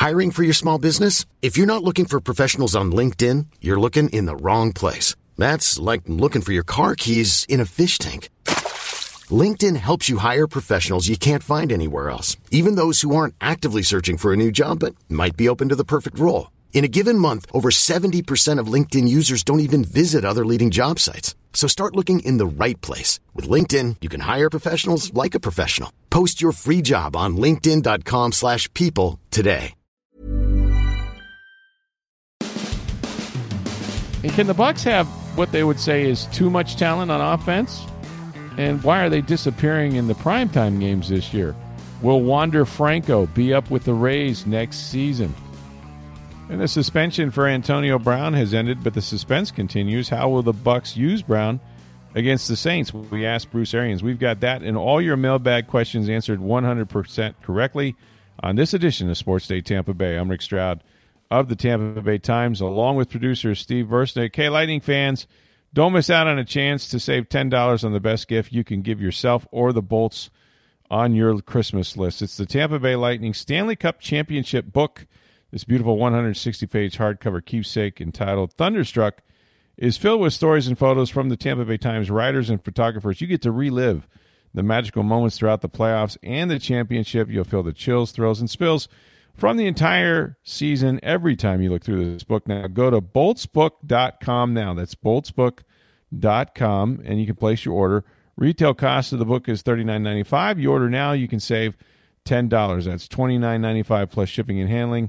Hiring for your small business? If you're not looking for professionals on LinkedIn, you're looking in the wrong place. That's like looking for your car keys in a fish tank. LinkedIn helps you hire professionals you can't find anywhere else, even those who aren't actively searching for a new job but might be open to the perfect role. In a given month, over 70% of LinkedIn users don't even visit other leading job sites. So start looking in the right place. With LinkedIn, you can hire professionals like a professional. Post your free job on linkedin.com/people today. And can the Bucs have what they would say is too much talent on offense? And why are they disappearing in the primetime games this year? Will Wander Franco be up with the Rays next season? And the suspension for Antonio Brown has ended, but the suspense continues. How will the Bucs use Brown against the Saints? We asked Bruce Arians. We've got that and all your mailbag questions answered 100% correctly on this edition of Sports Day Tampa Bay. I'm Rick Stroud of the Tampa Bay Times, along with producer Steve Versnick. Hey, Lightning fans, don't miss out on a chance to save $10 on the best gift you can give yourself or the Bolts on your Christmas list. It's the Tampa Bay Lightning Stanley Cup Championship book. This beautiful 160-page hardcover keepsake entitled Thunderstruck is filled with stories and photos from the Tampa Bay Times writers and photographers. You get to relive the magical moments throughout the playoffs and the championship. You'll feel the chills, thrills, and spills from the entire season every time you look through this book. Now, go to boltsbook.com now. That's boltsbook.com, and you can place your order. Retail cost of the book is $39.95. You order now, you can save $10. That's $29.95 plus shipping and handling.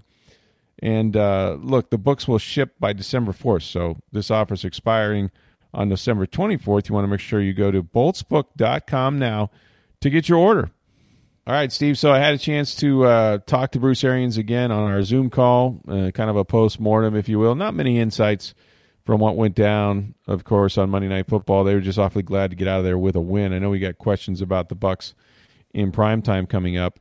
And look, the books will ship by December 4th, so this offer is expiring on December 24th. You want to make sure you go to boltsbook.com now to get your order. All right, Steve, so I had a chance to talk to Bruce Arians again on our Zoom call, kind of a post-mortem, if you will. Not many insights from what went down, of course, on Monday Night Football. They were just awfully glad to get out of there with a win. I know we got questions about the Bucs in primetime coming up.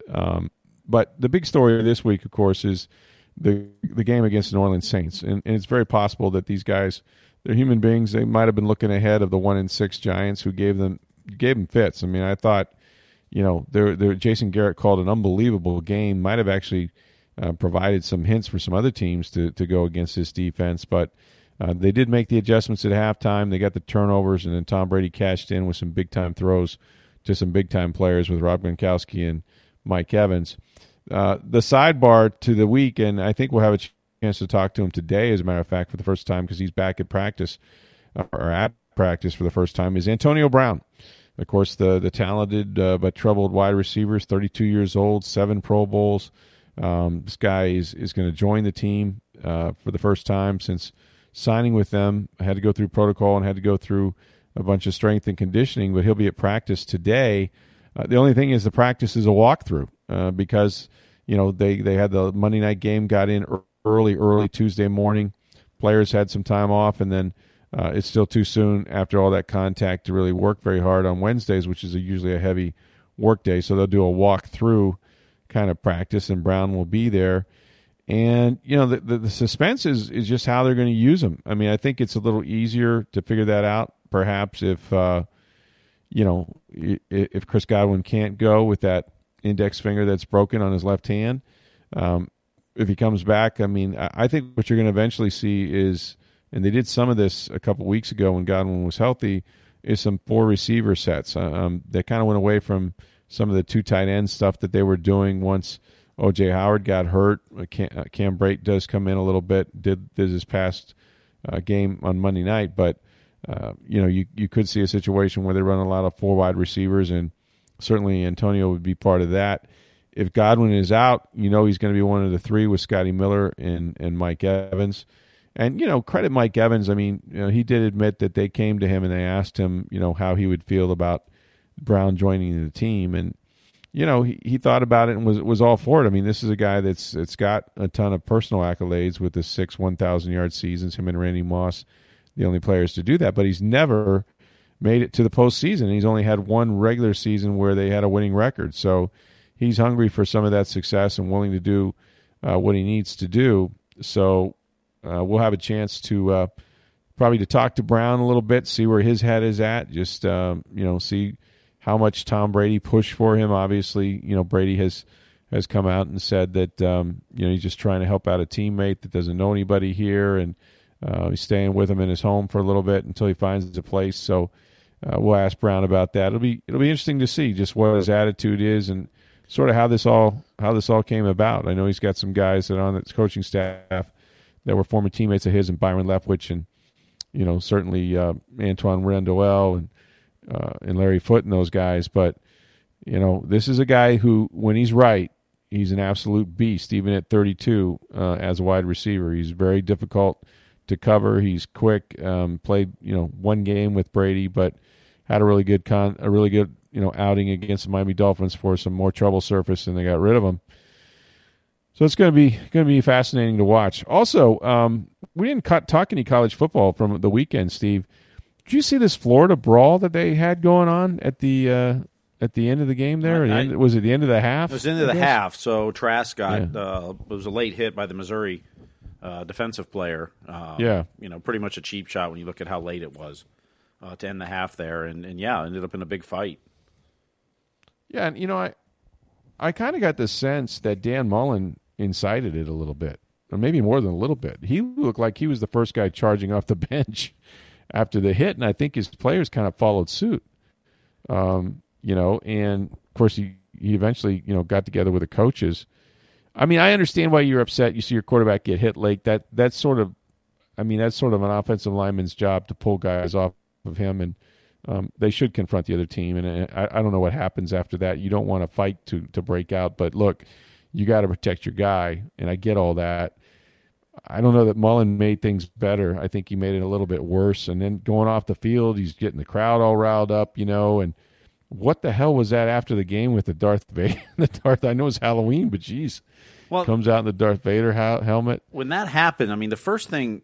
But the big story this week, of course, is the game against the New Orleans Saints. And it's very possible that these guys, they're human beings. They might have been looking ahead of the 1-6 Giants who gave them fits. I mean, I thought, you know, Jason Garrett called an unbelievable game. Might have actually provided some hints for some other teams to go against this defense. But they did make the adjustments at halftime. They got the turnovers, and then Tom Brady cashed in with some big-time throws to some big-time players with Rob Gronkowski and Mike Evans. The sidebar to the week, and I think we'll have a chance to talk to him today, as a matter of fact, for the first time, because he's back at practice, or at practice for the first time, is Antonio Brown. Of course, the talented but troubled wide receiver is 32 years old, 7 Pro Bowls. This guy is going to join the team for the first time since signing with them. I had to go through protocol and had to go through a bunch of strength and conditioning, but he'll be at practice today. The only thing is the practice is a walkthrough because, you know, they had the Monday night game, got in early Tuesday morning. Players had some time off, and then it's still too soon after all that contact to really work very hard on Wednesdays, which is usually a heavy work day. So they'll do a walk-through kind of practice, and Brown will be there. And, you know, the suspense is just how they're going to use him. I mean, I think it's a little easier to figure that out, perhaps, if Chris Godwin can't go with that index finger that's broken on his left hand. If he comes back, I mean, I think what you're going to eventually see is, and they did some of this a couple weeks ago when Godwin was healthy, is some 4 receiver sets. They kind of went away from some of the 2 tight end stuff that they were doing once O.J. Howard got hurt. Cam Brate does come in a little bit, did his past game on Monday night, but you could see a situation where they run a lot of 4 wide receivers, and certainly Antonio would be part of that. If Godwin is out, you know he's going to be one of the 3 with Scotty Miller and Mike Evans. And, you know, credit Mike Evans. I mean, you know, he did admit that they came to him and they asked him, you know, how he would feel about Brown joining the team. And, you know, he thought about it and was all for it. I mean, this is a guy that's got a ton of personal accolades with the 6 1,000-yard seasons, him and Randy Moss, the only players to do that. But he's never made it to the postseason. He's only had 1 regular season where they had a winning record. So he's hungry for some of that success and willing to do what he needs to do. So we'll have a chance to probably to talk to Brown a little bit, see where his head is at, just see how much Tom Brady pushed for him. Obviously, you know, Brady has has come out and said that he's just trying to help out a teammate that doesn't know anybody here, and he's staying with him in his home for a little bit until he finds a place. So we'll ask Brown about that. It'll be interesting to see just what his attitude is and sort of how this all came about. I know he's got some guys that are on his coaching staff that were former teammates of his, and Byron Leftwich, and certainly Antoine Randall and Larry Foote and those guys. But this is a guy who, when he's right, he's an absolute beast, even at 32 as a wide receiver. He's very difficult to cover. He's quick. Played one game with Brady, but had a really good outing against the Miami Dolphins for some more trouble surface, and they got rid of him. So it's going to be fascinating to watch. Also, we didn't talk any college football from the weekend, Steve. Did you see this Florida brawl that they had going on at the end of the game there? Was it the end of the half? It was the end of the half. So Trask got it was a late hit by the Missouri defensive player. Pretty much a cheap shot when you look at how late it was to end the half there, and ended up in a big fight. Yeah, and I kind of got the sense that Dan Mullen incited it a little bit, or maybe more than a little bit. He looked like he was the first guy charging off the bench after the hit, and I think his players kind of followed suit. And of course he eventually got together with the coaches. I mean, I understand why you're upset. You see your quarterback get hit late. That's sort of an offensive lineman's job to pull guys off of him, and they should confront the other team. And I don't know what happens after that. You don't want to fight to break out, but look, you got to protect your guy, and I get all that. I don't know that Mullen made things better. I think he made it a little bit worse. And then going off the field, he's getting the crowd all riled up, and what the hell was that after the game with the Darth Vader? I know it's Halloween, but geez, comes out in the Darth Vader helmet. When that happened, I mean, the first thing,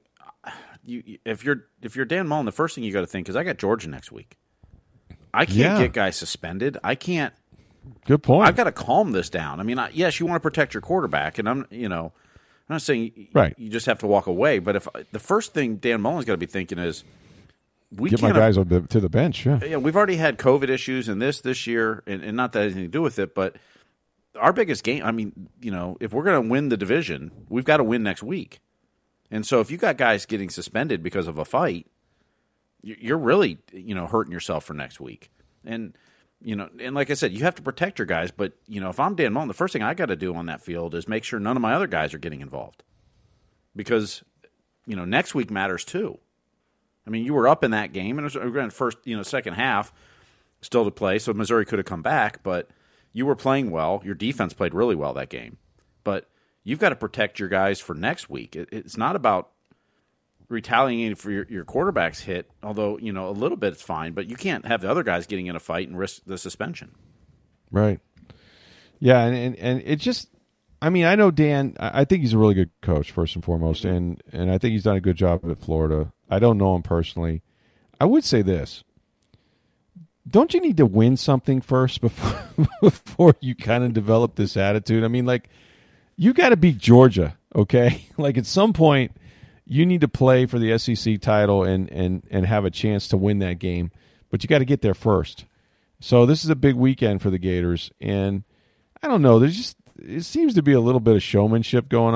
if you're Dan Mullen, the first thing you got to think is, I got Georgia next week. I can't get guys suspended. I can't. Good point. I've got to calm this down. I mean, yes, you want to protect your quarterback, and I'm not saying you just have to walk away, but if the first thing Dan Mullen's got to be thinking is, get my guys to the bench. Yeah, we've already had COVID issues and this year, and not that has anything to do with it, but our biggest game. I mean, if we're going to win the division, we've got to win next week. And so, if you got guys getting suspended because of a fight, you're really hurting yourself for next week. And and like I said, you have to protect your guys. But if I'm Dan Mullen, the first thing I got to do on that field is make sure none of my other guys are getting involved, because next week matters too. I mean, you were up in that game, and it was first, second half still to play, so Missouri could have come back, but you were playing well. Your defense played really well that game, but you've got to protect your guys for next week. It's not about retaliating for your quarterback's hit, although, a little bit it's fine, but you can't have the other guys getting in a fight and risk the suspension. Right. Yeah, and it just, I mean, I know Dan, I think he's a really good coach, first and foremost, and I think he's done a good job at Florida. I don't know him personally. I would say this. Don't you need to win something first before you kind of develop this attitude? I mean, you got to beat Georgia, okay? At some point, you need to play for the SEC title and have a chance to win that game, but you got to get there first. So this is a big weekend for the Gators, and I don't know. It seems to be a little bit of showmanship going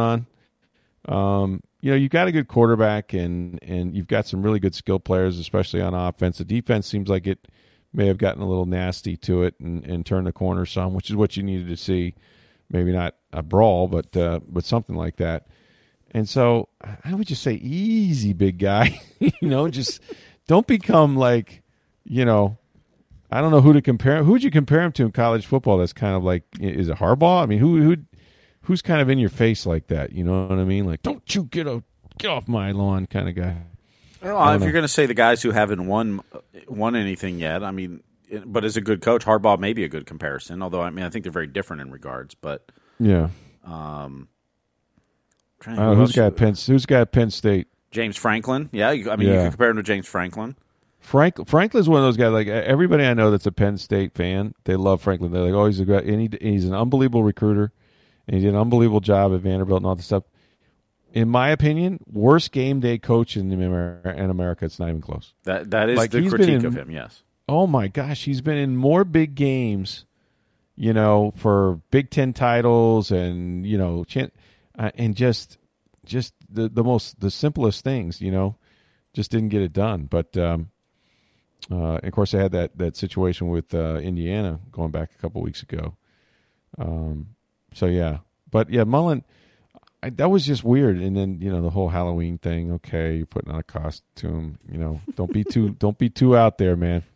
on. You've got a good quarterback, and you've got some really good skill players, especially on offense. The defense seems like it may have gotten a little nasty to it and turned the corner some, which is what you needed to see. Maybe not a brawl, but something like that. And so I would just say, easy, big guy. Just don't become I don't know who to compare. Who would you compare him to in college football? That's kind of is it Harbaugh? I mean, who's kind of in your face like that? You know what I mean? Don't you get off my lawn kind of guy. Well, if you're going to say the guys who haven't won anything yet, I mean, but as a good coach, Harbaugh may be a good comparison. Although, I mean, I think they're very different in regards. But yeah, who's got Penn State? James Franklin. Yeah, you can compare him to James Franklin. Franklin's one of those guys. Everybody I know that's a Penn State fan, they love Franklin. They're like, oh, he's a great, and he's an unbelievable recruiter, and he did an unbelievable job at Vanderbilt and all this stuff. In my opinion, worst game day coach in America. It's not even close. That is the critique of him. Yes. Oh my gosh, he's been in more big games for Big Ten titles and and just the simplest things, just didn't get it done. But of course, I had that situation with Indiana going back a couple weeks ago. So yeah, but yeah, Mullen. That was just weird, and then the whole Halloween thing. Okay, you're putting on a costume. Don't be too out there, man.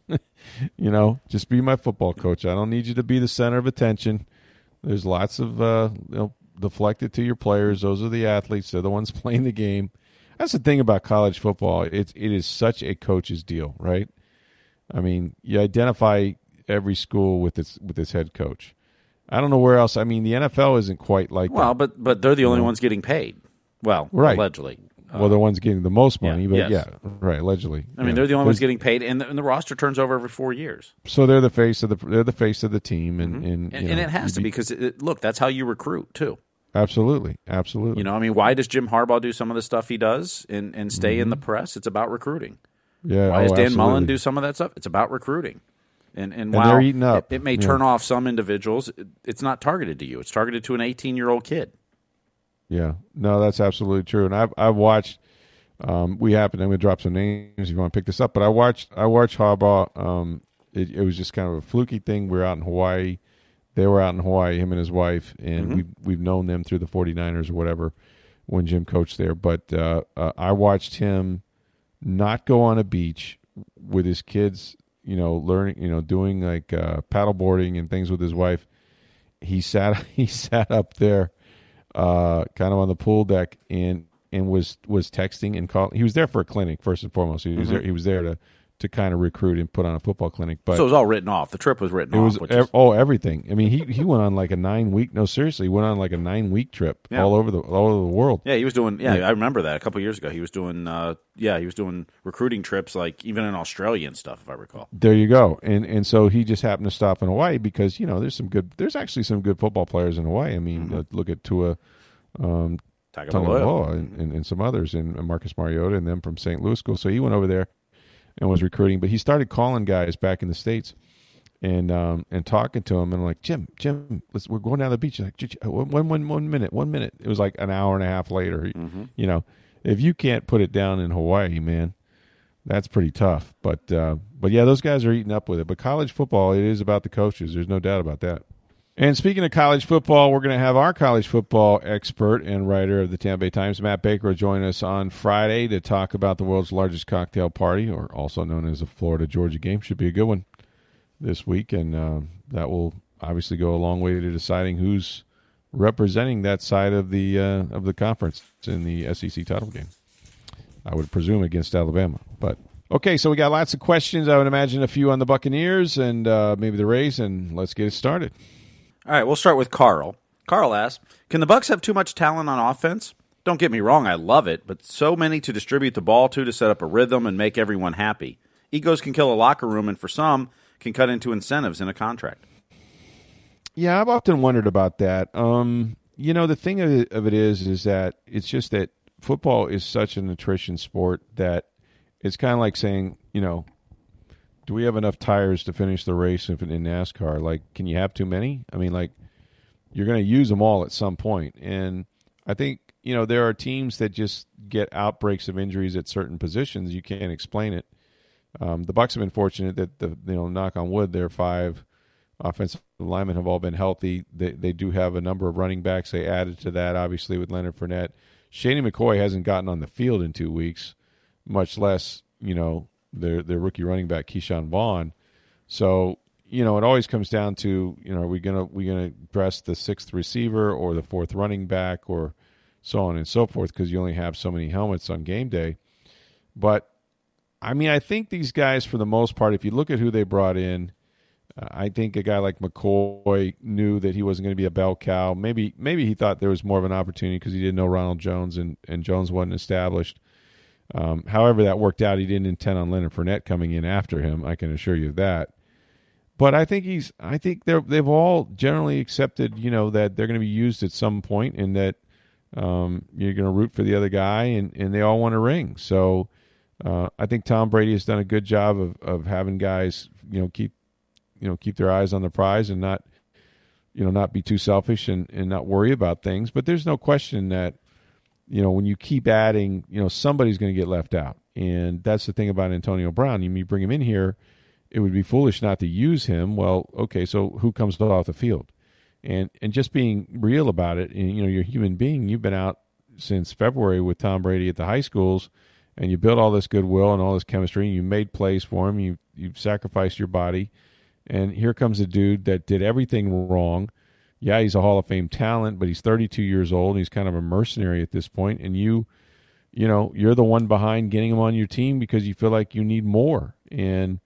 Just be my football coach. I don't need you to be the center of attention. There's lots of deflected to your players. Those are the athletes. They're the ones playing the game. That's the thing about college football. It is such a coach's deal, right? I mean, you identify every school with its head coach. I don't know where else. I mean, the NFL isn't quite like that. But they're the only ones getting paid. Well, right. Allegedly. Well, they're the ones getting the most money, but yes. Yeah, right. Allegedly. I mean, they're the only ones getting paid, and the roster turns over every 4 years. So they're the face of the team, and it has to be because look, that's how you recruit too. Absolutely. I mean, why does Jim Harbaugh do some of the stuff he does and stay in the press? It's about recruiting. Yeah. Why does Dan Mullen do some of that stuff? It's about recruiting. And while they're eating up. It may turn off some individuals, it's not targeted to you. It's targeted to an 18-year-old kid. Yeah, no, that's absolutely true. And I've watched. I'm going to drop some names if you want to pick this up. But I watched Harbaugh. It was just kind of a fluky thing. We were out in Hawaii. They were out in Hawaii, him and his wife, and we've known them through the 49ers or whatever when Jim coached there. But I watched him not go on a beach with his kids. Learning, doing like paddleboarding and things with his wife. He sat up there, kind of on the pool deck and was texting and calling. He was there for a clinic first and foremost. He was there to kind of recruit and put on a football clinic. But so it was all written off. The trip was written off. Everything. I mean, he went on like a 9-week. No, seriously, he went on like a 9-week trip all over the world. Yeah, he was doing. Yeah, I remember that a couple of years ago. He was doing. He was doing recruiting trips, like even in Australia and stuff, if I recall. There you go. And so he just happened to stop in Hawaii because there's actually some good football players in Hawaii. I mean, look at Tua. Tagovailoa and some others, and Marcus Mariota and them from St. Louis School. So he went over there and was recruiting, but he started calling guys back in the States and talking to them. And I'm like, Jim, we're going down the beach. He's like, one minute. It was like an hour and a half later. If you can't put it down in Hawaii, man, that's pretty tough. But yeah, those guys are eating up with it. But college football, it is about the coaches. There's no doubt about that. And speaking of college football, we're going to have our college football expert and writer of the Tampa Bay Times, Matt Baker, join us on Friday to talk about the world's largest cocktail party, or also known as the Florida-Georgia game. Should be a good one this week, and that will obviously go a long way to deciding who's representing that side of the conference in the SEC title game. I would presume against Alabama. But okay, so we got lots of questions. I would imagine a few on the Buccaneers and maybe the Rays, and let's get it started. All right, we'll start with Carl. Carl asks, can the Bucs have too much talent on offense? Don't get me wrong, I love it, but so many to distribute the ball to set up a rhythm and make everyone happy. Egos can kill a locker room, and for some, can cut into incentives in a contract. Yeah, I've often wondered about that. The thing of it is that it's just that football is such an attrition sport that it's kind of like saying, do we have enough tires to finish the race in NASCAR? Like, can you have too many? I mean, like, you're going to use them all at some point. And I think, there are teams that just get outbreaks of injuries at certain positions. You can't explain it. The Bucs have been fortunate that, knock on wood, their 5 offensive linemen have all been healthy. They do have a number of running backs. They added to that, obviously, with Leonard Fournette. Shady McCoy hasn't gotten on the field in 2 weeks, much less, their rookie running back Keyshawn Vaughn. So, it always comes down to, are we gonna dress the 6th receiver or the 4th running back or so on and so forth, because you only have so many helmets on game day. But I mean, I think these guys, for the most part, if you look at who they brought in, I think a guy like McCoy knew that he wasn't going to be a bell cow. Maybe he thought there was more of an opportunity because he didn't know Ronald Jones and Jones wasn't established. However that worked out, he didn't intend on Leonard Fournette coming in after him. I can assure you of that. But I think they've all generally accepted, that they're going to be used at some point, and that you're going to root for the other guy, and they all want a ring. So I think Tom Brady has done a good job of having guys, keep their eyes on the prize and not not be too selfish and not worry about things. But there's no question that, when you keep adding, somebody's going to get left out. And that's the thing about Antonio Brown. You bring him in here, it would be foolish not to use him. Well, okay, so who comes off the field? And just being real about it, and, you're a human being. You've been out since February with Tom Brady at the high schools, and you built all this goodwill and all this chemistry, and you made plays for him. You've sacrificed your body. And here comes a dude that did everything wrong. Yeah, he's a Hall of Fame talent, but he's 32 years old. And he's kind of a mercenary at this point. And you're the one behind getting him on your team because you feel like you need more. And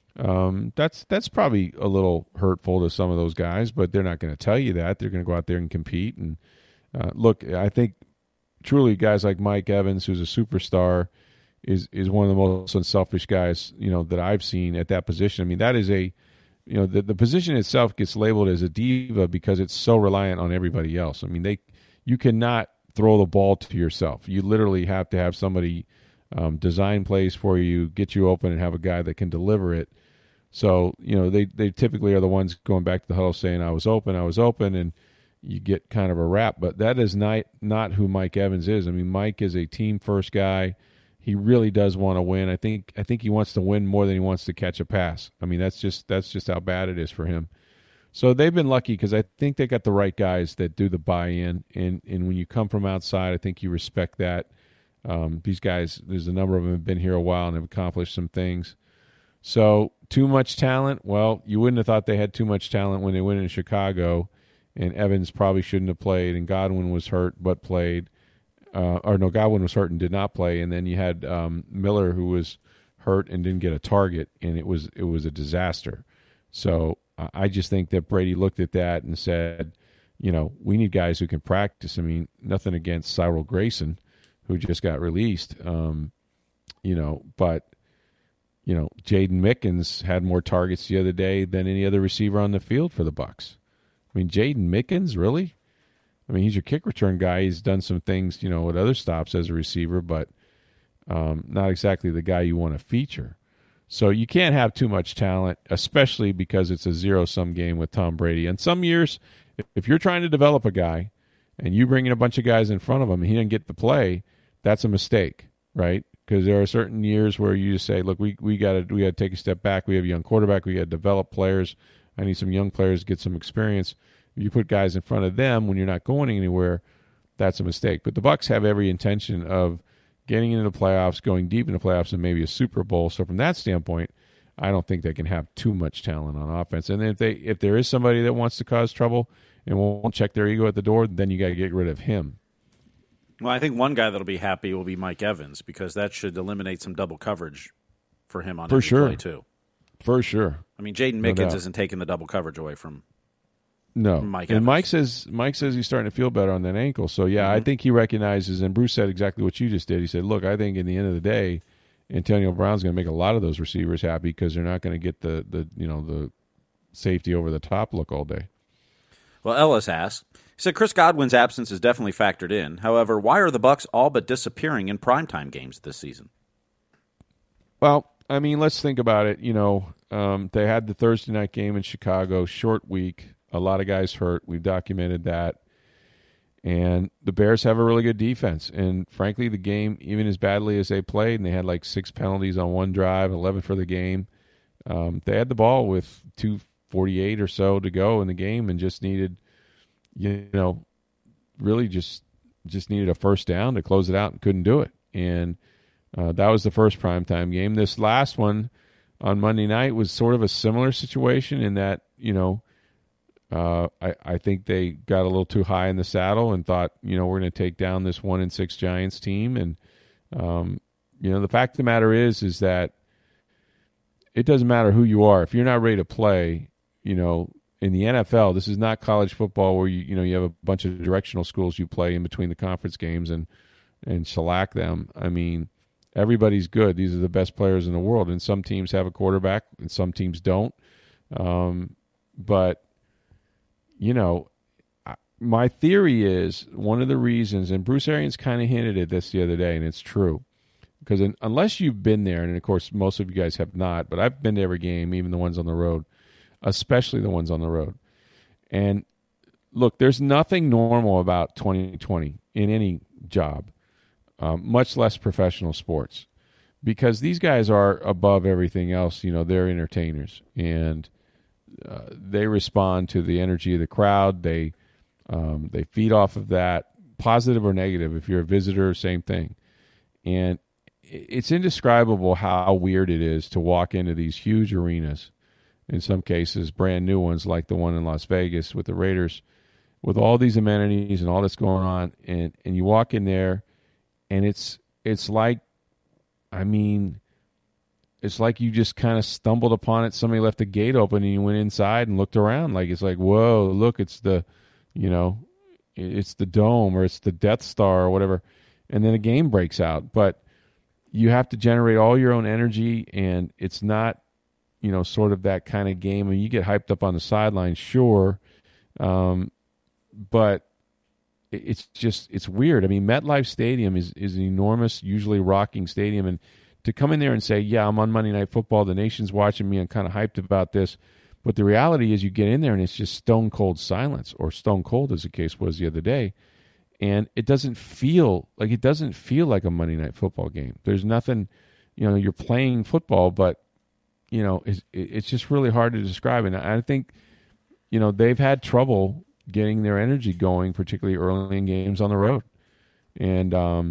that's probably a little hurtful to some of those guys, but they're not going to tell you that. They're going to go out there and compete. And look, I think truly guys like Mike Evans, who's a superstar, is one of the most unselfish guys that I've seen at that position. I mean, that is the position itself gets labeled as a diva because it's so reliant on everybody else. I mean, you cannot throw the ball to yourself. You literally have to have somebody design plays for you, get you open, and have a guy that can deliver it. So, they typically are the ones going back to the huddle saying, I was open, and you get kind of a rap. But that is not who Mike Evans is. I mean, Mike is a team-first guy. He really does want to win. I think he wants to win more than he wants to catch a pass. I mean, that's just how bad it is for him. So they've been lucky because I think they got the right guys that do the buy-in. And when you come from outside, I think you respect that. These guys, there's a number of them have been here a while and have accomplished some things. So too much talent? Well, you wouldn't have thought they had too much talent when they went into Chicago, and Evans probably shouldn't have played, and Godwin was hurt but played. Godwin was hurt and did not play, and then you had Miller, who was hurt and didn't get a target, and it was a disaster. So I just think that Brady looked at that and said, we need guys who can practice. I mean, nothing against Cyril Grayson, who just got released, but Jaden Mickens had more targets the other day than any other receiver on the field for the Bucs. I mean, Jaden Mickens, really? I mean, he's your kick return guy. He's done some things, at other stops as a receiver, but not exactly the guy you want to feature. So you can't have too much talent, especially because it's a zero-sum game with Tom Brady. And some years, if you're trying to develop a guy and you bring in a bunch of guys in front of him and he didn't get to play, that's a mistake, right? Because there are certain years where you just say, look, we got to take a step back. We have a young quarterback. We got to develop players. I need some young players to get some experience. If you put guys in front of them when you're not going anywhere, that's a mistake. But the Bucs have every intention of getting into the playoffs, going deep into the playoffs, and maybe a Super Bowl. So from that standpoint, I don't think they can have too much talent on offense. And if there is somebody that wants to cause trouble and won't check their ego at the door, then you got to get rid of him. Well, I think one guy that'll be happy will be Mike Evans because that should eliminate some double coverage for him on every play too. For sure. I mean, Jaden Mickens isn't taking the double coverage away from Mike Evans. And Mike says he's starting to feel better on that ankle. So, yeah, I think he recognizes, and Bruce said exactly what you just did. He said, look, I think in the end of the day, Antonio Brown's going to make a lot of those receivers happy because they're not going to get the safety over the top look all day. Well, Ellis asked, he said Chris Godwin's absence is definitely factored in. However, why are the Bucs all but disappearing in primetime games this season? Well, I mean, let's think about it. They had the Thursday night game in Chicago, short week. A lot of guys hurt. We've documented that. And the Bears have a really good defense. And frankly, the game, even as badly as they played, and they had like 6 penalties on one drive, 11 for the game, they had the ball with 2:48 or so to go in the game and just needed, really just needed a first down to close it out and couldn't do it. And that was the first primetime game. This last one on Monday night was sort of a similar situation in that, I think they got a little too high in the saddle and thought, we're going to take down this 1-6 Giants team. And, the fact of the matter is that it doesn't matter who you are. If you're not ready to play, in the NFL, this is not college football where you have a bunch of directional schools you play in between the conference games and shellac them. I mean, everybody's good. These are the best players in the world. And some teams have a quarterback and some teams don't. But my theory is one of the reasons, and Bruce Arians kind of hinted at this the other day, and it's true, because unless you've been there, and of course most of you guys have not, but I've been to every game, even the ones on the road, especially the ones on the road. And look, there's nothing normal about 2020 in any job, much less professional sports, because these guys are above everything else. They're entertainers, and they respond to the energy of the crowd. They feed off of that, positive or negative. If you're a visitor, same thing. And it's indescribable how weird it is to walk into these huge arenas, in some cases brand new ones like the one in Las Vegas with the Raiders, with all these amenities and all that's going on, and you walk in there, and it's like, it's like you just kind of stumbled upon it. Somebody left the gate open and you went inside and looked around. Like, it's like, whoa, look, it's the dome, or it's the Death Star or whatever. And then a game breaks out. But you have to generate all your own energy, and it's not, sort of that kind of game. You get hyped up on the sideline, sure. But it's weird. MetLife Stadium is an enormous, usually rocking stadium. And to come in there and say, yeah, I'm on Monday Night Football, the nation's watching me, I'm kind of hyped about this. But the reality is you get in there and it's just stone cold silence, or stone cold as the case was the other day. And it doesn't feel like a Monday Night Football game. There's nothing, you're playing football, but, it's just really hard to describe. And I think, they've had trouble getting their energy going, particularly early in games on the road. And,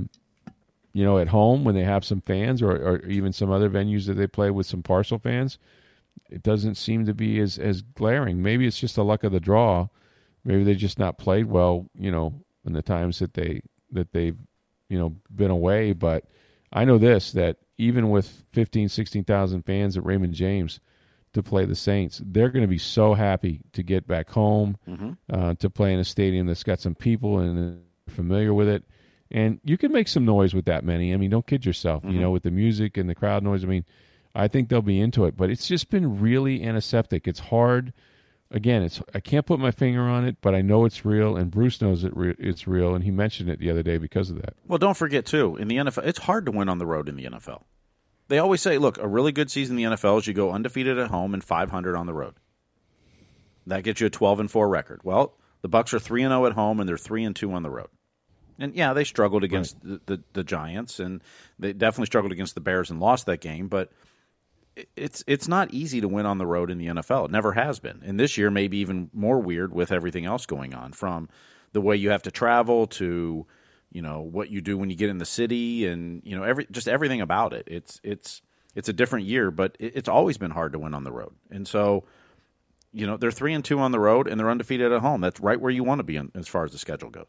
at home when they have some fans, or even some other venues that they play with some partial fans, it doesn't seem to be as glaring. Maybe it's just the luck of the draw. Maybe they just not played well, in the times that they've been away. But I know this, that even with 15,000, 16,000 fans at Raymond James to play the Saints, they're going to be so happy to get back home, to play in a stadium that's got some people and they're familiar with it. And you can make some noise with that many. Don't kid yourself, with the music and the crowd noise. I think they'll be into it. But it's just been really antiseptic. It's hard. Again, I can't put my finger on it, but I know it's real, and Bruce knows it's real, and he mentioned it the other day because of that. Well, don't forget, too, in the NFL, it's hard to win on the road in the NFL. They always say, look, a really good season in the NFL is you go undefeated at home and 500 on the road. That gets you a 12-4 record. Well, the Bucs are 3-0 at home, and they're 3-2 on the road. And, yeah, they struggled against the Giants, and they definitely struggled against the Bears and lost that game, but it's not easy to win on the road in the NFL. It never has been. And this year maybe even more weird with everything else going on, from the way you have to travel to, what you do when you get in the city, and, just everything about it. It's a different year, but it's always been hard to win on the road. And so, they're 3-2 on the road and they're undefeated at home. That's right where you want to be as far as the schedule goes.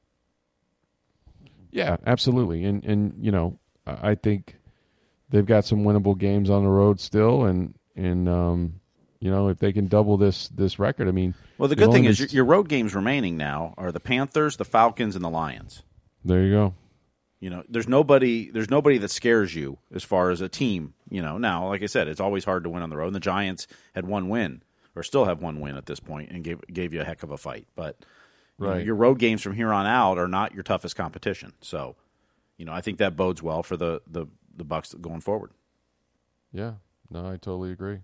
Yeah, absolutely. And I think they've got some winnable games on the road still, and if they can double this record, well, the good thing is your road games remaining now are the Panthers, the Falcons, and the Lions. There you go. There's nobody that scares you as far as a team. Now, like I said, it's always hard to win on the road. And the Giants had one win, or still have one win at this point, and gave you a heck of a fight. But your road games from here on out are not your toughest competition. So, I think that bodes well for the Bucs going forward. Yeah, no, I totally agree.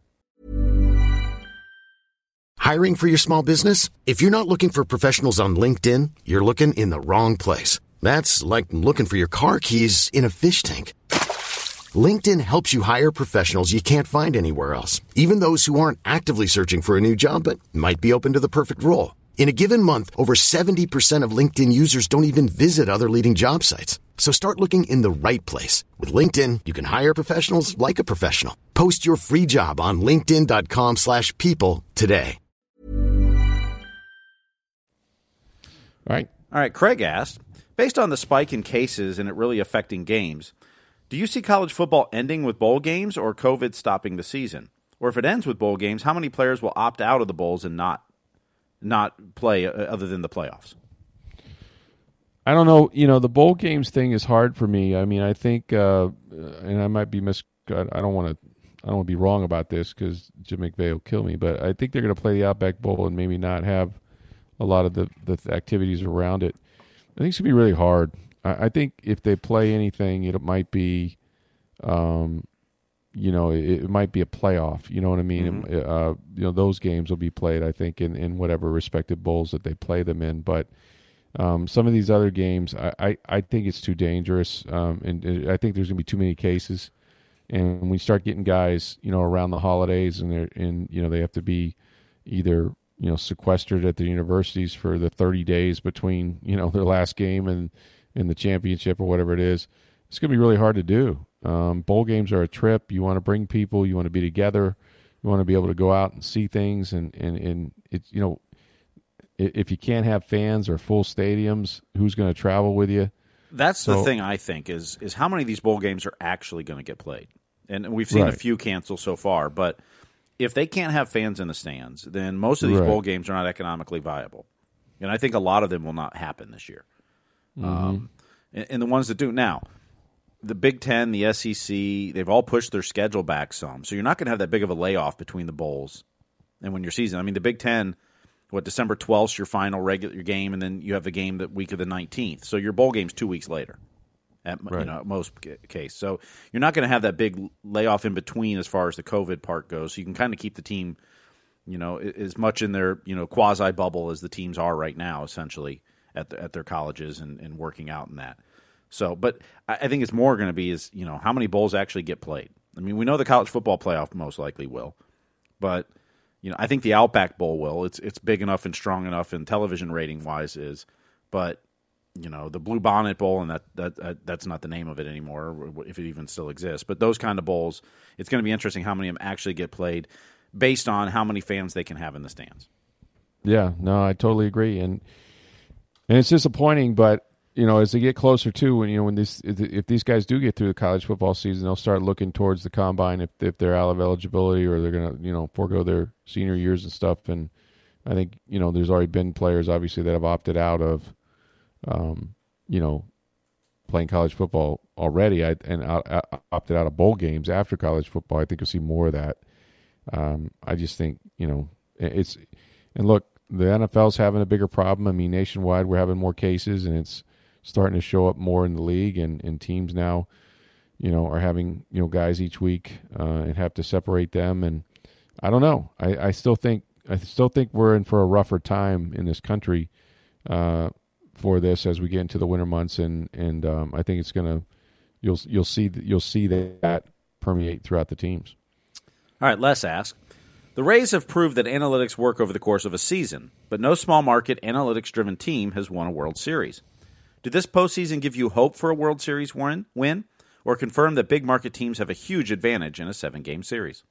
Hiring for your small business? If you're not looking for professionals on LinkedIn, you're looking in the wrong place. That's like looking for your car keys in a fish tank. LinkedIn helps you hire professionals you can't find anywhere else, even those who aren't actively searching for a new job but might be open to the perfect role. In a given month, over 70% of LinkedIn users don't even visit other leading job sites. So start looking in the right place. With LinkedIn, you can hire professionals like a professional. Post your free job on linkedin.com/people today. All right. Craig asked, based on the spike in cases and it really affecting games, do you see college football ending with bowl games or COVID stopping the season? Or if it ends with bowl games, how many players will opt out of the bowls and not play other than the playoffs? I don't know. The bowl games thing is hard for me. I think, and I might be I don't want to be wrong about this because Jim McVay will kill me, but I think they're going to play the Outback Bowl and maybe not have a lot of the activities around it. I think it's going to be really hard. I think if they play anything, it might be, it might be a playoff. You know what I mean? Mm-hmm. Those games will be played, I think, in whatever respective bowls that they play them in. But some of these other games, I think it's too dangerous, and I think there's going to be too many cases. And when we start getting guys, around the holidays, and they have to be either sequestered at the universities for the 30 days between their last game and the championship or whatever it is, it's going to be really hard to do. Bowl games are a trip. You want to bring people. You want to be together. You want to be able to go out and see things. And it's, if you can't have fans or full stadiums, who's going to travel with you? That's the thing, I think, is how many of these bowl games are actually going to get played. And we've seen a few cancel so far. But if they can't have fans in the stands, then most of these bowl games are not economically viable. And I think a lot of them will not happen this year. And the ones that do now, the Big Ten, the SEC, they've all pushed their schedule back some. So you're not going to have that big of a layoff between the bowls and when your season. I mean, the Big Ten, December 12th, your final regular game, and then you have the game the week of the 19th. So your bowl game's 2 weeks later at most case. So you're not going to have that big layoff in between as far as the COVID part goes. So you can kind of keep the team, as much in their, quasi bubble as the teams are right now, essentially at their colleges and working out in that. So, but I think it's more going to be how many bowls actually get played. I mean, we know the college football playoff most likely will, but I think the Outback Bowl will. It's big enough and strong enough and television rating wise is, but the Blue Bonnet Bowl, and that's not the name of it anymore, if it even still exists. But those kind of bowls, it's going to be interesting how many of them actually get played based on how many fans they can have in the stands. Yeah, no, I totally agree, and it's disappointing, but as they get closer to if these guys do get through the college football season, they'll start looking towards the combine if they're out of eligibility or they're going to forego their senior years and stuff. And I think there's already been players obviously that have opted out of playing college football already and opted out of bowl games after college football. I think you'll see more of that. I just think it's and look, the NFL's having a bigger problem. I mean, nationwide we're having more cases and it's starting to show up more in the league, and teams now, are having, guys each week and have to separate them. And I don't know. I still think we're in for a rougher time in this country for this as we get into the winter months, and I think it's gonna you'll see that permeate throughout the teams. All right, Les asks, the Rays have proved that analytics work over the course of a season, but no small market analytics-driven team has won a World Series. Did this postseason give you hope for a World Series win, or confirm that big market teams have a huge advantage in a 7-game series?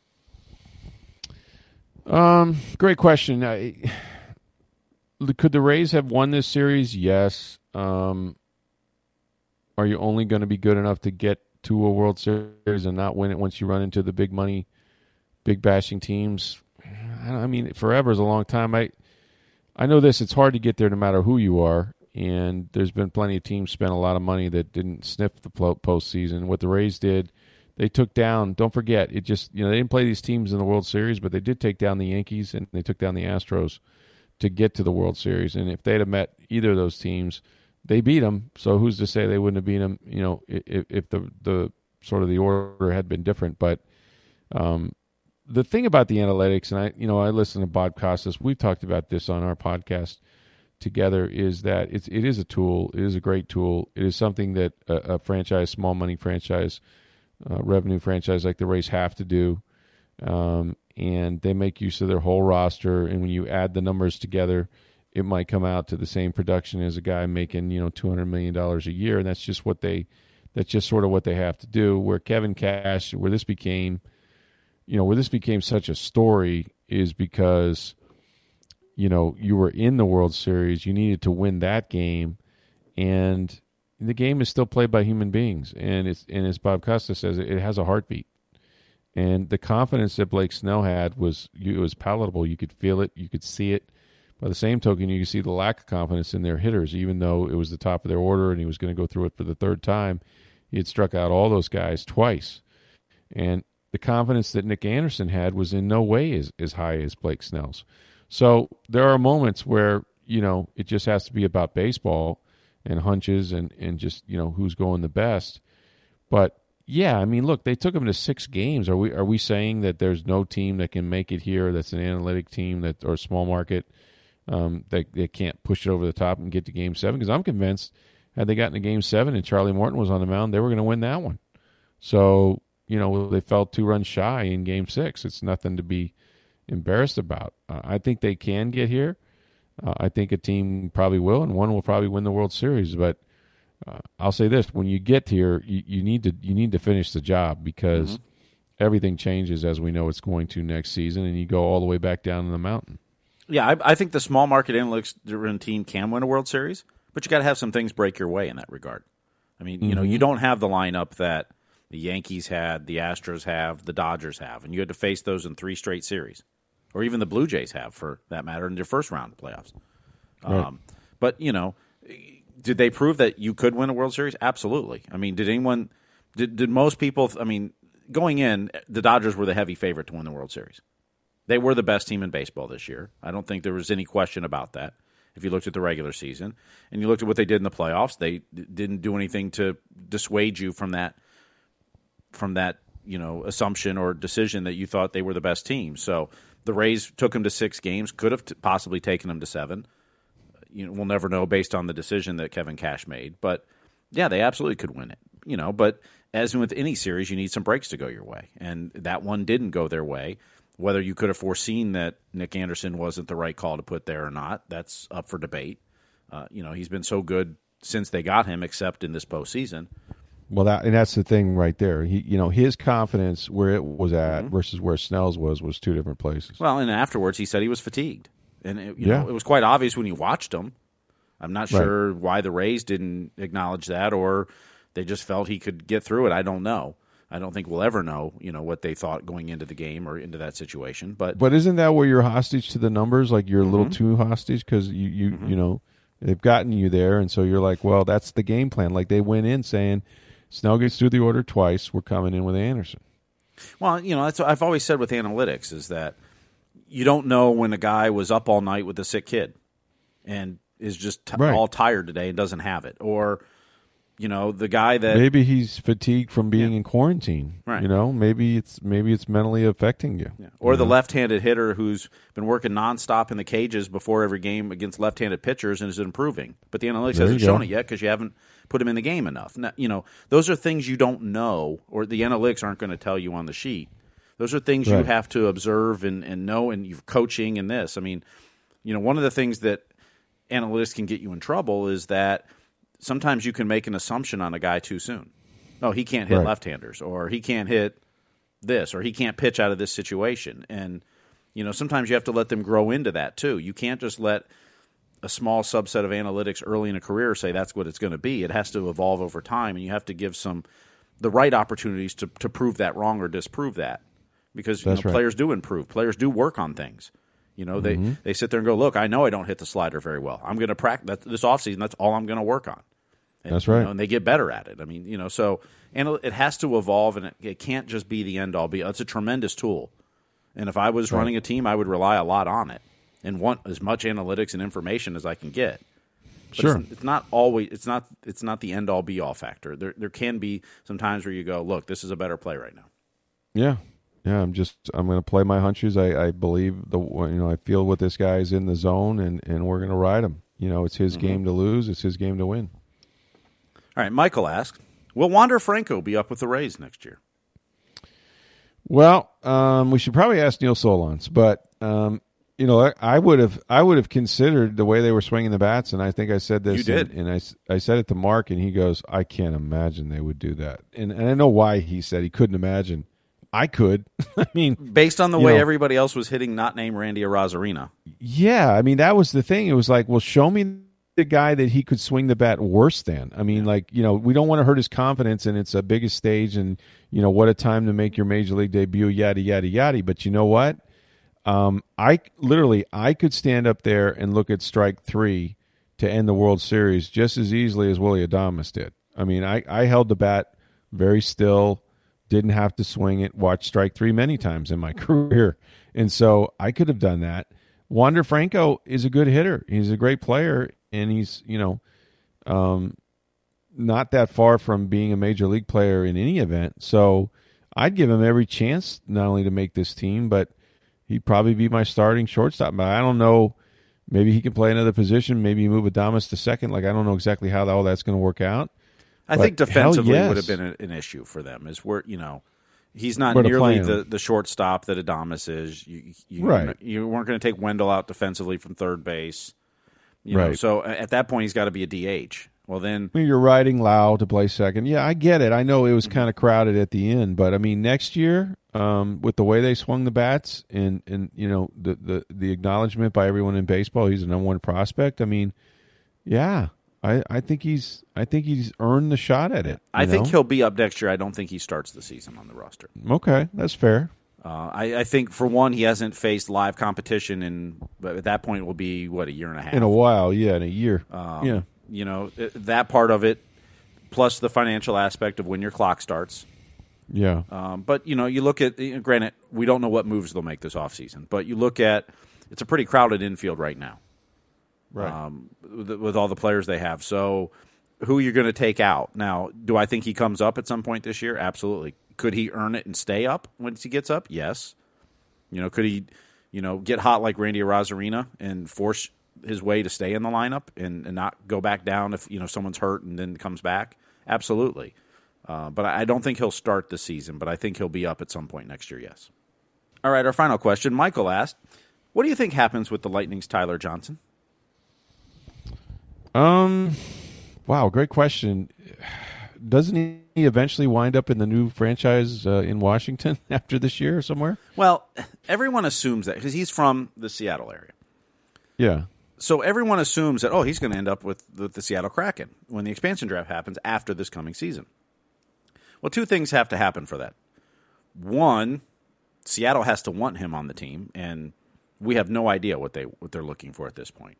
Great question. Could the Rays have won this series? Yes. Are you only going to be good enough to get to a World Series and not win it once you run into the big money, big bashing teams? I mean, forever is a long time. I know this. It's hard to get there no matter who you are. And there's been plenty of teams spent a lot of money that didn't sniff the postseason. What the Rays did, they took down, don't forget, they didn't play these teams in the World Series, but they did take down the Yankees and they took down the Astros to get to the World Series. And if they'd have met either of those teams, they beat them. So who's to say they wouldn't have beat them, if the sort of the order had been different. But the thing about the analytics, and I listen to Bob Costas, we've talked about this on our podcast together, is that it is a tool. It is a great tool. It is something that a franchise, small money franchise, revenue franchise like the Rays have to do. And they make use of their whole roster. And when you add the numbers together, it might come out to the same production as a guy making, $200 million a year. And that's just sort of what they have to do. Where Kevin Cash, where this became such a story is because, you were in the World Series, you needed to win that game, and the game is still played by human beings. And as Bob Costa says, it has a heartbeat. And the confidence that Blake Snell had was palatable. You could feel it, you could see it. By the same token, you could see the lack of confidence in their hitters, even though it was the top of their order and he was going to go through it for the third time. He had struck out all those guys twice. And the confidence that Nick Anderson had was in no way as high as Blake Snell's. So there are moments where, it just has to be about baseball and hunches and just, who's going the best. But, Yeah, I mean, look, they took him to 6 games. Are we saying that there's no team that can make it here that's an analytic team or small market that they can't push it over the top and get to Game 7? Because I'm convinced had they gotten to Game 7 and Charlie Morton was on the mound, they were going to win that one. So, they fell 2 runs shy in Game 6. It's nothing to be embarrassed about. I think they can get here. I think a team probably will, and one will probably win the World Series. But I'll say this: when you get here, you need to finish the job because everything changes as we know it's going to next season, and you go all the way back down to the mountain. Yeah, I think the small market analytics-driven team can win a World Series, but you got to have some things break your way in that regard. I mean, you don't have the lineup that the Yankees had, the Astros have, the Dodgers have, and you had to face those in 3 straight series, or even the Blue Jays have, for that matter, in their first round of playoffs. Right. But did they prove that you could win a World Series? Absolutely. I mean, did most people? I mean, going in, the Dodgers were the heavy favorite to win the World Series. They were the best team in baseball this year. I don't think there was any question about that. If you looked at the regular season and you looked at what they did in the playoffs, they didn't do anything to dissuade you from that assumption or decision that you thought they were the best team. So the Rays took them to 6 games, could have possibly taken them to 7. We'll never know based on the decision that Kevin Cash made. But, yeah, they absolutely could win it. But as with any series, you need some breaks to go your way. And that one didn't go their way. Whether you could have foreseen that Nick Anderson wasn't the right call to put there or not, that's up for debate. He's been so good since they got him, except in this postseason. Well, that's the thing right there. His confidence where it was at versus where Snell's was 2 different places. Well, and afterwards he said he was fatigued. And it was quite obvious when you watched him. I'm not sure why the Rays didn't acknowledge that, or they just felt he could get through it. I don't know. I don't think we'll ever know, what they thought going into the game or into that situation. But isn't that where you're hostage to the numbers? Like you're a little too hostage because you they've gotten you there, and so you're like, well, that's the game plan. Like they went in saying, Snell gets through the order twice. We're coming in with Anderson. Well, that's what I've always said with analytics is that you don't know when a guy was up all night with a sick kid and is just all tired today and doesn't have it, or the guy that maybe he's fatigued from being in quarantine. Right. Maybe it's mentally affecting you. Yeah. Or the left-handed hitter who's been working nonstop in the cages before every game against left-handed pitchers and is improving, but the analytics hasn't shown it yet because you haven't put him in the game enough. Now, those are things you don't know, or the analytics aren't going to tell you on the sheet. Those are things you have to observe and know, and you're coaching in this. I mean, one of the things that analytics can get you in trouble is that sometimes you can make an assumption on a guy too soon. No, he can't hit left-handers, or he can't hit this, or he can't pitch out of this situation. And, sometimes you have to let them grow into that too. You can't just let a small subset of analytics early in a career say that's what it's going to be. It has to evolve over time, and you have to give the right opportunities to prove that wrong or disprove that. Because players do improve. Players do work on things. They sit there and go, look, I know I don't hit the slider very well. I'm going to practice this offseason. That's all I'm going to work on. And, that's right. And they get better at it. I mean, and it has to evolve, and it can't just be the end all be. It's a tremendous tool. And if I was running a team, I would rely a lot on it and want as much analytics and information as I can get. But it's not always. It's not the end all be all factor. There can be some times where you go, look, this is a better play right now. Yeah. Yeah, I'm going to play my hunches. I believe I feel what this guy is in the zone, and we're going to ride him. It's his game to lose. It's his game to win. All right, Michael asks, will Wander Franco be up with the Rays next year? Well, we should probably ask Neil Solondz, but I would have considered the way they were swinging the bats, and I think I said this. You did, and I said it to Mark, and he goes, "I can't imagine they would do that." And I know why he said he couldn't imagine. I could. I mean, based on the way everybody else was hitting, not named Randy Arozarena. Yeah, I mean that was the thing. It was like, well, show me the guy that he could swing the bat worse than. I mean, we don't want to hurt his confidence, and it's a biggest stage, and what a time to make your major league debut, yada yada yada. But you know what? I could stand up there and look at strike 3 to end the World Series just as easily as Willy Adames did. I mean, I held the bat very still. Didn't have to swing it, watched strike 3 many times in my career. And so I could have done that. Wander Franco is a good hitter. He's a great player, and he's, not that far from being a major league player in any event. So I'd give him every chance not only to make this team, but he'd probably be my starting shortstop. But I don't know. Maybe he can play another position. Maybe you move Adames to second. Like, I don't know exactly how all that's going to work out. I think defensively would have been an issue for them. Is where, he's not nearly the shortstop that Adames is. You weren't going to take Wendell out defensively from third base. You know, so at that point, he's got to be a DH. Well, then you're riding Lau to play second. Yeah, I get it. I know it was kind of crowded at the end, but I mean, next year, with the way they swung the bats and the acknowledgement by everyone in baseball, he's the number one prospect. I mean, yeah, I think he's earned the shot at it. I think he'll be up next year. I don't think he starts the season on the roster. Okay, that's fair. I think, for one, he hasn't faced live competition, and at that point it will be, a year and a half? In a while, yeah, in a year. That part of it, plus the financial aspect of when your clock starts. Yeah. But, you look at, granted, we don't know what moves they'll make this offseason, but you look at, it's a pretty crowded infield right now. Right. With all the players they have. So who you're going to take out. Now, do I think he comes up at some point this year? Absolutely. Could he earn it and stay up once he gets up? Yes. Could he, get hot like Randy Arozarena and force his way to stay in the lineup and not go back down if, someone's hurt and then comes back? Absolutely. But I don't think he'll start the season, but I think he'll be up at some point next year, yes. All right, our final question. Michael asked, what do you think happens with the Lightning's Tyler Johnson? Wow, great question. Doesn't he eventually wind up in the new franchise in Washington after this year or somewhere? Well, everyone assumes that because he's from the Seattle area. Yeah. So everyone assumes that, he's going to end up with the Seattle Kraken when the expansion draft happens after this coming season. Well, two things have to happen for that. One, Seattle has to want him on the team, and we have no idea what they're looking for at this point.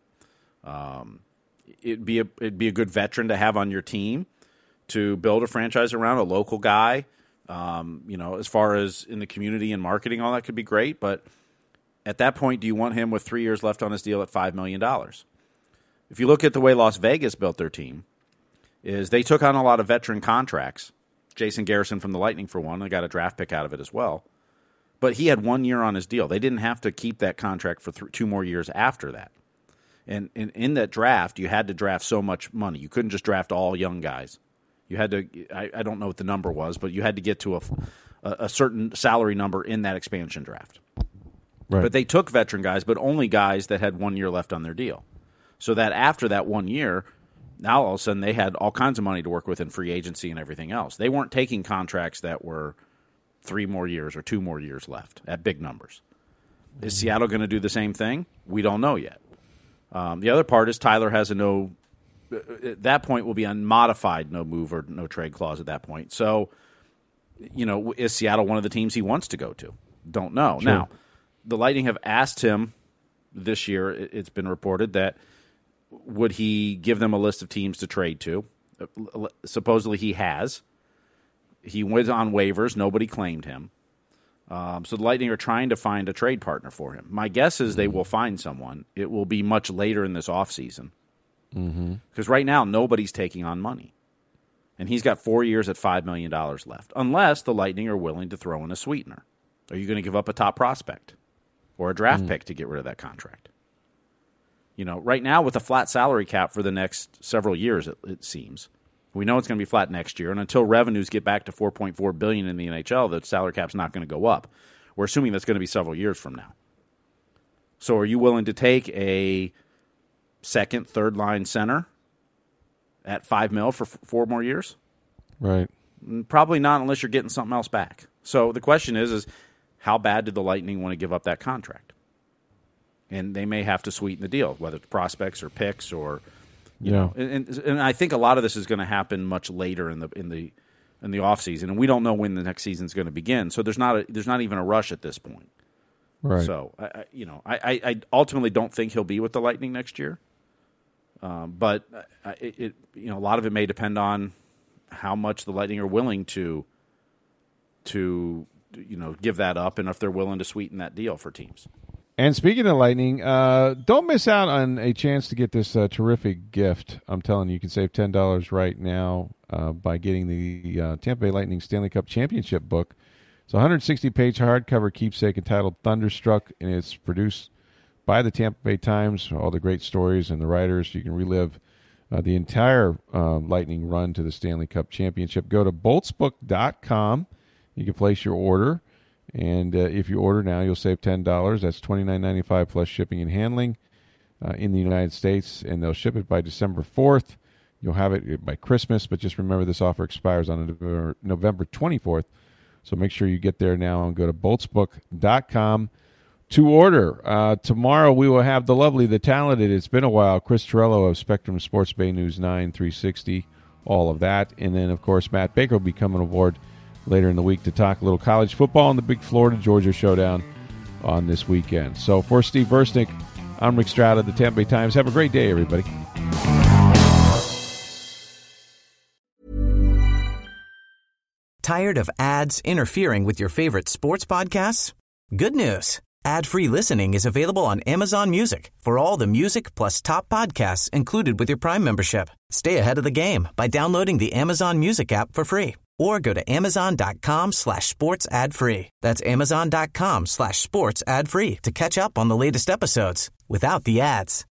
It'd be a good veteran to have on your team to build a franchise around, a local guy. As far as in the community and marketing, all that could be great. But at that point, do you want him with 3 years left on his deal at $5 million? If you look at the way Las Vegas built their team, is they took on a lot of veteran contracts. Jason Garrison from the Lightning, for one. They got a draft pick out of it as well. But he had 1 year on his deal. They didn't have to keep that contract for 2 more years after that. And in that draft, you had to draft so much money. You couldn't just draft all young guys. You had to, I don't know what the number was, but you had to get to a certain salary number in that expansion draft. Right. But they took veteran guys, but only guys that had 1 year left on their deal. So that after that 1 year, now all of a sudden they had all kinds of money to work with in free agency and everything else. They weren't taking contracts that were 3 more years or 2 more years left at big numbers. Is Seattle going to do the same thing? We don't know yet. The other part is Tyler has at that point will be unmodified no move or no trade clause at that point. So, is Seattle one of the teams he wants to go to? Don't know. Sure. Now, the Lightning have asked him this year, it's been reported, that would he give them a list of teams to trade to? Supposedly he has. He went on waivers. Nobody claimed him. So the Lightning are trying to find a trade partner for him. My guess is they will find someone. It will be much later in this offseason. Because right now, nobody's taking on money. And he's got 4 years at $5 million left. Unless the Lightning are willing to throw in a sweetener. Are you going to give up a top prospect or a draft pick to get rid of that contract? Right now with a flat salary cap for the next several years, it seems. We know it's going to be flat next year, and until revenues get back to $4.4 billion in the NHL, the salary cap's not going to go up. We're assuming that's going to be several years from now. So are you willing to take a second, third-line center at $5 million for 4 more years? Right. Probably not unless you're getting something else back. So the question is how bad did the Lightning want to give up that contract? And they may have to sweeten the deal, whether it's prospects or picks or... You know, and I think a lot of this is going to happen much later in the offseason, and we don't know when the next season is going to begin. So there's not even a rush at this point. Right. So I ultimately don't think he'll be with the Lightning next year. But a lot of it may depend on how much the Lightning are willing to give that up, and if they're willing to sweeten that deal for teams. And speaking of Lightning, don't miss out on a chance to get this terrific gift. I'm telling you, you can save $10 right now by getting the Tampa Bay Lightning Stanley Cup Championship book. It's a 160-page hardcover keepsake entitled Thunderstruck, and it's produced by the Tampa Bay Times, all the great stories and the writers. You can relive the entire Lightning run to the Stanley Cup Championship. Go to boltsbook.com. You can place your order, and if you order now, you'll save $10. That's $29.95 plus shipping and handling in the United States, and they'll ship it by December 4th. You'll have it by Christmas, but just remember this offer expires on November 24th, so make sure you get there now and go to boltsbook.com to order. Tomorrow we will have the lovely, the talented, it's been a while, Chris Torello of Spectrum Sports Bay News 9, 360, all of that. And then, of course, Matt Baker will be coming aboard later in the week to talk a little college football and the big Florida-Georgia showdown on this weekend. So for Steve Versnick, I'm Rick Stroud of the Tampa Bay Times. Have a great day, everybody. Tired of ads interfering with your favorite sports podcasts? Good news. Ad-free listening is available on Amazon Music for all the music plus top podcasts included with your Prime membership. Stay ahead of the game by downloading the Amazon Music app for free or go to amazon.com/sports ad free. That's amazon.com/sports ad free to catch up on the latest episodes without the ads.